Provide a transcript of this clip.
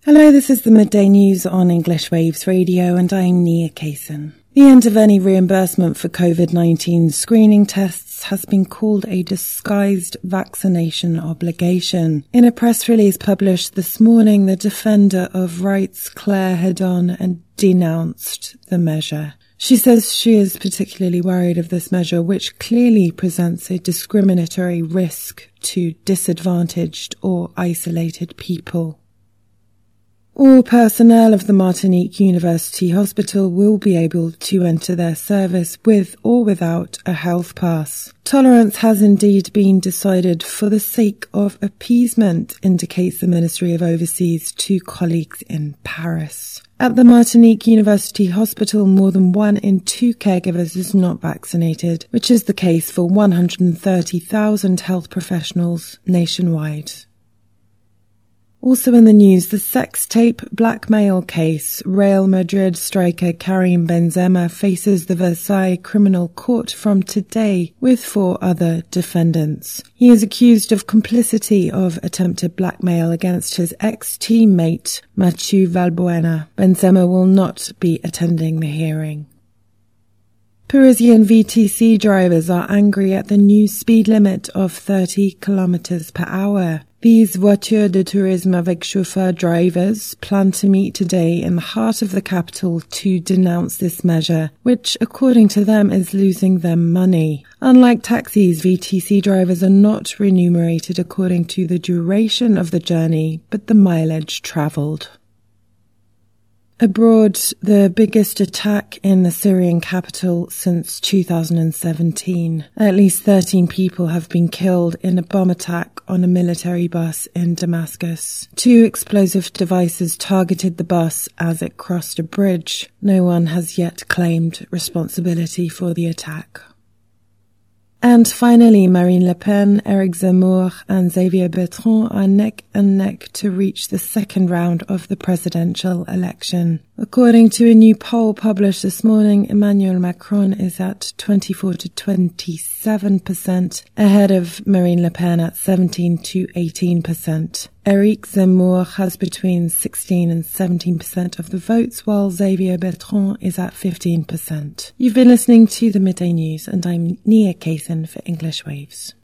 Hello, this is the Midday News on English Waves Radio, and I'm Nia Kaysen. The end of any reimbursement for COVID-19 screening tests has been called a disguised vaccination obligation. In a press release published this morning, the defender of rights, Claire Hedon, denounced the measure. She says she is particularly worried of this measure, which clearly presents a discriminatory risk to disadvantaged or isolated people. All personnel of the Martinique University Hospital will be able to enter their service with or without a health pass. Tolerance has indeed been decided for the sake of appeasement, indicates the Ministry of Overseas to colleagues in Paris. At the Martinique University Hospital, more than 1 in 2 caregivers is not vaccinated, which is the case for 130,000 health professionals nationwide. Also in the news, the sex tape blackmail case. Real Madrid striker Karim Benzema faces the Versailles Criminal Court from today with 4 other defendants. He is accused of complicity of attempted blackmail against his ex-teammate Mathieu Valbuena. Benzema will not be attending the hearing. Parisian VTC drivers are angry at the new speed limit of 30 km per hour. These voitures de tourisme avec chauffeur drivers plan to meet today in the heart of the capital to denounce this measure, which, according to them, is losing them money. Unlike taxis, VTC drivers are not remunerated according to the duration of the journey, but the mileage travelled. Abroad, the biggest attack in the Syrian capital since 2017. At least 13 people have been killed in a bomb attack on a military bus in Damascus. 2 explosive devices targeted the bus as it crossed a bridge. No one has yet claimed responsibility for the attack. And finally, Marine Le Pen, Éric Zemmour and Xavier Bertrand are neck and neck to reach the second round of the presidential election. According to a new poll published this morning, Emmanuel Macron is at 24 to 27%, ahead of Marine Le Pen at 17 to 18%. Éric Zemmour has between 16 and 17% of the votes, while Xavier Bertrand is at 15%. You've been listening to the Midday News, and I'm Nia Kaysen for English Waves.